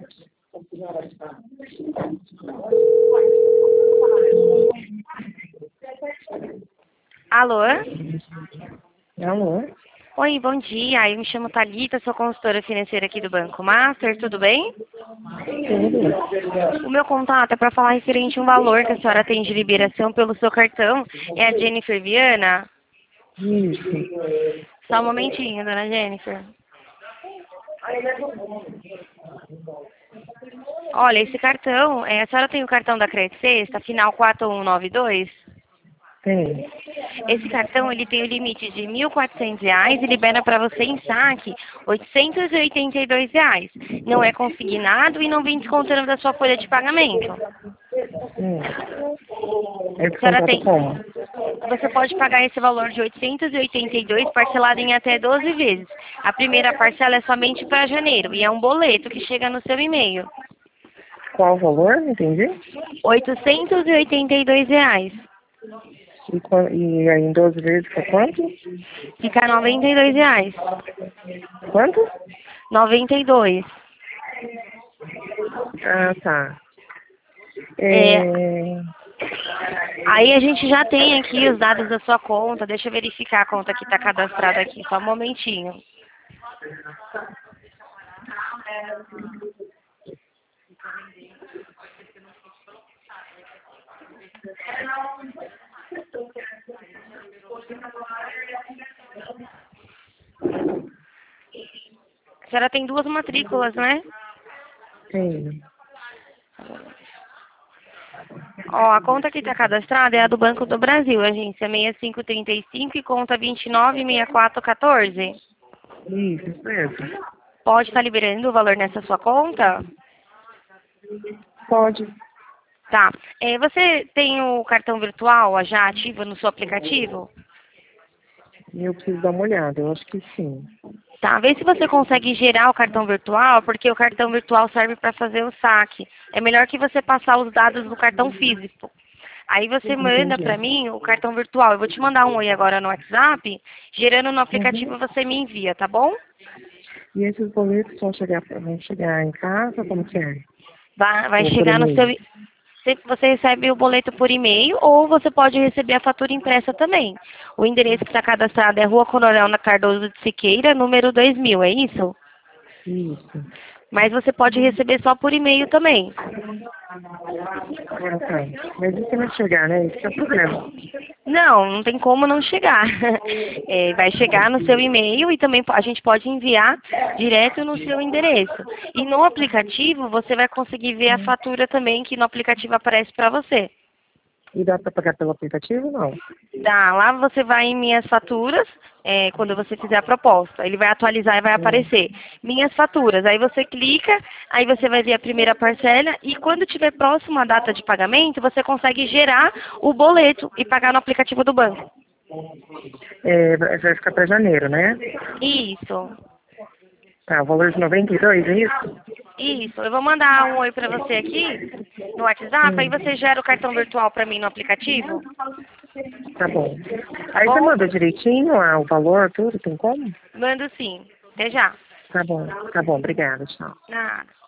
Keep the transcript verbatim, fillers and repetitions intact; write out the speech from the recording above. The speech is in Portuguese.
Alô? Alô? Oi, bom dia. Eu me chamo Thalita, sou consultora financeira aqui do Banco Master, tudo bem? Tudo. O meu contato é para falar referente a um valor que a senhora tem de liberação pelo seu cartão. É a Jennifer Viana? Isso. Só um momentinho, dona Jennifer. Olha, esse cartão, é, a senhora tem o cartão da Credit Sexta, final quatro um nove dois? Tem. Esse cartão ele tem o limite de mil e quatrocentos reais e libera para você em saque oitocentos e oitenta e dois reais. Não é consignado e não vem descontando da sua folha de pagamento. Hum. É A senhora descontado tem, como? você pode pagar esse valor de oitocentos e oitenta e dois parcelado em até doze vezes. A primeira parcela é somente para janeiro e é um boleto que chega no seu e-mail. Qual o valor? Não entendi. oitocentos e oitenta e dois reais. E, qua- e aí em doze vezes foi quanto? Fica noventa e dois reais. Quanto? noventa e dois. Ah, tá. É, É... aí a gente já tem aqui os dados da sua conta. Deixa eu verificar a conta que está cadastrada aqui. Só um momentinho. A senhora tem duas matrículas, né? Tem. Ó, a conta que está cadastrada é a do Banco do Brasil, agência seis cinco três cinco e conta vinte e nove sessenta e quatro quatorze. Isso, isso mesmo. Pode estar liberando o valor nessa sua conta? Pode. Tá. É, você tem o cartão virtual já ativo no seu aplicativo? Eu preciso dar uma olhada, eu acho que sim. Tá, vê se você consegue gerar o cartão virtual, porque o cartão virtual serve para fazer o saque. É melhor que você passar os dados do cartão físico. Aí você manda Entendi. para mim o cartão virtual. Eu vou te mandar um oi agora no WhatsApp, gerando no aplicativo Uhum. você me envia, tá bom? E esses boletos vão chegar, vão chegar em casa, como que é? Vai, vai Ou por chegar no seu... e-mail? Você você recebe o boleto por e-mail ou você pode receber a fatura impressa também. O endereço que está cadastrado é Rua Coronel na Cardoso de Siqueira, número dois mil, é isso? Isso. Mas você pode receber só por e-mail também. Ah, tá. Mas isso vai chegar, né? Isso que é o problema. Não, não tem como não chegar. É, vai chegar no seu e-mail e também po- a gente pode enviar direto no seu endereço. E no aplicativo você vai conseguir ver a fatura também, que no aplicativo aparece para você. E dá para pagar pelo aplicativo? Não. Dá, lá você vai em minhas faturas, é, quando você fizer a proposta. Ele vai atualizar e vai Hum. aparecer. Minhas faturas. Aí você clica, aí você vai ver a primeira parcela e quando tiver próximo a data de pagamento, você consegue gerar o boleto e pagar no aplicativo do banco. É, vai vai ficar para janeiro, né? Isso, Tá, o valor de noventa e dois, é isso? isso. Eu vou mandar um oi pra você aqui no WhatsApp, aí Hum, você gera o cartão virtual pra mim no aplicativo, tá bom. tá Aí você bom? manda direitinho ah, o valor, tudo, tem como? Mando sim. Até já. Tá bom, tá bom, obrigada, tchau. Nada.